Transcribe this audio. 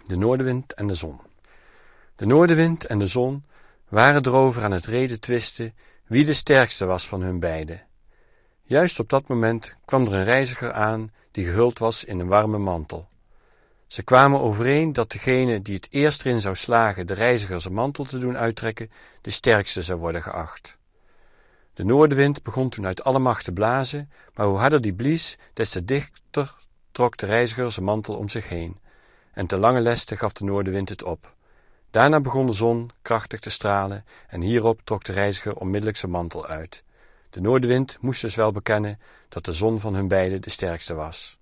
De noordenwind en de zon. De noordenwind en de zon waren erover aan het redetwisten wie de sterkste was van hun beiden. Juist op dat moment kwam er een reiziger aan die gehuld was in een warme mantel. Ze kwamen overeen dat degene die het eerst erin zou slagen de reiziger zijn mantel te doen uittrekken, de sterkste zou worden geacht. De noordenwind begon toen uit alle macht te blazen, maar hoe harder die blies, des te dichter trok de reiziger zijn mantel om zich heen. En te lange leste gaf de noordenwind het op. Daarna begon de zon krachtig te stralen en hierop trok de reiziger onmiddellijk zijn mantel uit. De noordenwind moest dus wel bekennen dat de zon van hun beiden de sterkste was.